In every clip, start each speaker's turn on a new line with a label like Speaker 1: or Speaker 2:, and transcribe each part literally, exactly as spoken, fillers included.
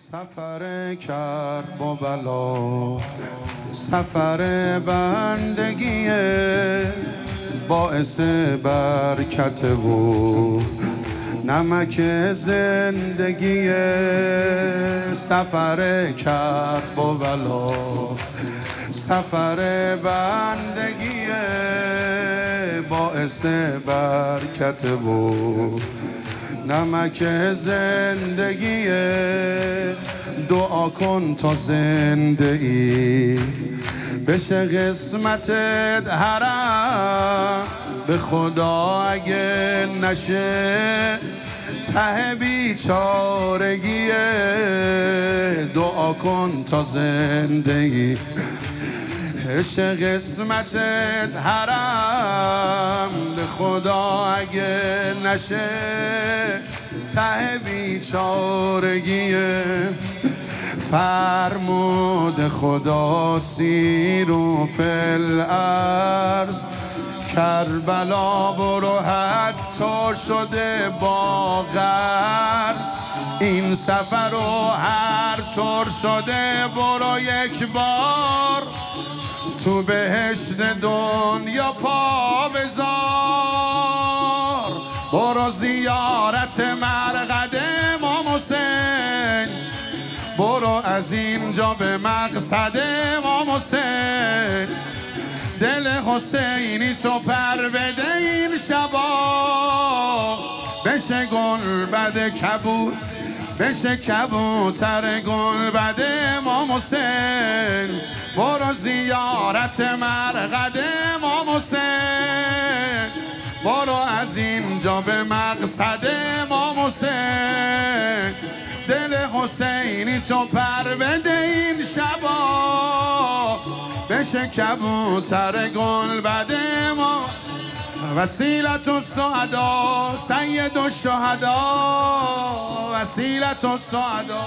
Speaker 1: سفر کرب و بلا، سفر بندگی باعث برکت و نمک زندگی. سفر کرب و بلا، سفر بندگی باعث برکت و نمک زندگی. دعا کن تا زنده ای بشه قسمتت حرم، به خدا اگه نشه ته بیچارگیه. دعا کن تا زنده ای بشه قسمتت حرم، به خدا اگه نشه ته بیچارگیه. فرمود خدا سیرو فل ارض، کربلا برو حتی شده با غرض. این سفر رو هر طور شده برو یک بار، تو بهشت دنیا پا بذار. برو زیارت مرقد امام حسین، برو از اینجا به مقصد امام حسین. دل حسینی تو پر بده این شبا، بشه گلبد کبوت، بشه کبوتر گلبد امام حسین. برو زیارت مرقد امام حسین، برو از اینجا به مقصد امام حسین. دل حسینی تو پر بده این شبا، بشه کبوتر گلبد امام. وسیلت السعدا سید الشهدا، وسیلت السعدا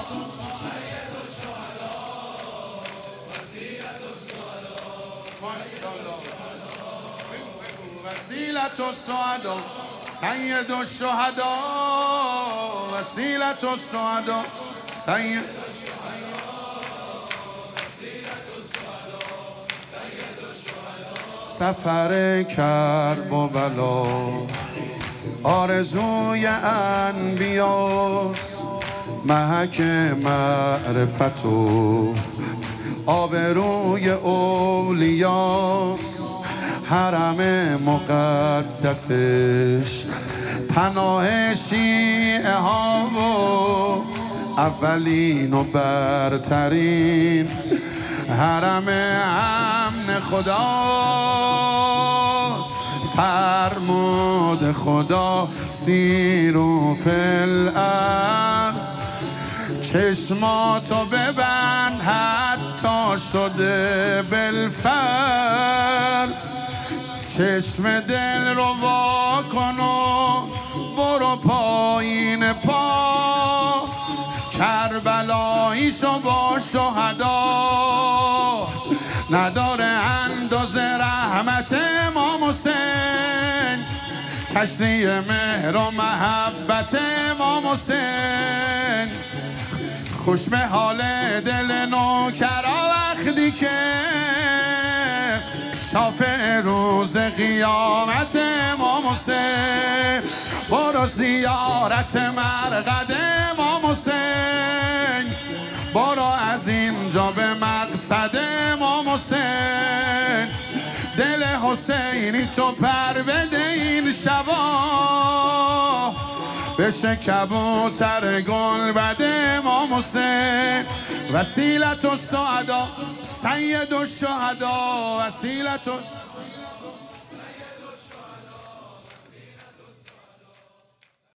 Speaker 1: وسیلت السعدا سید الشهدا، وسیلت السعدا سید. سفر کرب و بلا آرزوی انبیاست، محک معرفت و آبروی اولیاست. حرم مقدسش پناه شیعه ها و اولین و برترین حرم امن خداست. فرمود خدا سیرو فل ارض، چشماتو ببند حتی شده بالفرض. چشم دل رو وا کن و برو پایین پا، کربلاییشو با شهدا. نداره اندازه رحمت امام حسین، کشتی مهر و محبت امام حسین. خوش به حال دل نوکرا وقتی که شافع روز قیامت امام حسین. برو زیارت مرقد امام حسین، برو از اینجا به مقصد امام حسین. دل حسینی تو پر بده این شبا، بشه کبوتر گلبد امام حسین. وسیلت السعدا سید الشهدا، وسیلت